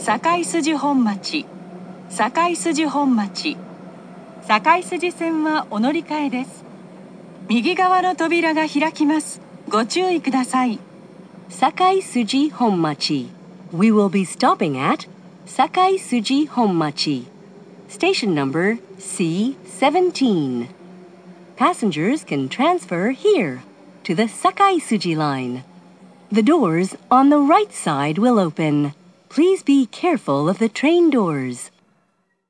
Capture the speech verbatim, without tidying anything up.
堺筋本町、堺筋本町。堺筋線はお乗り換えです。右側の扉が開きます。ご注意ください。 Sakai Suji Honmachi. We will be stopping at Sakai Suji Honmachi. Station number C seventeen. Passengers can transfer here to the Sakai Suji line. The doors on the right side will open. Please be careful of the train doors.